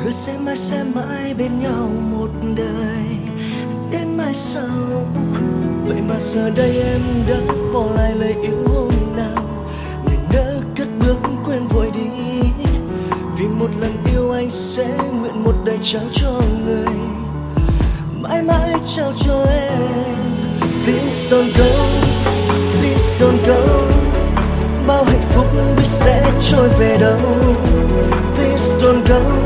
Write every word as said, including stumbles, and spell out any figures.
hứa sẽ mãi sẽ mãi bên nhau một đời đến mai sau. Vậy mà giờ đây em đã bỏ lại lời yêu hôm nào, người đã cất bước quên vội đi. Vì một lần yêu anh sẽ nguyện một đời trao cho người, mãi mãi trao cho em. Please don't go, please don't go, bao hạnh phúc biết sẽ trôi về đâu. Please don't go,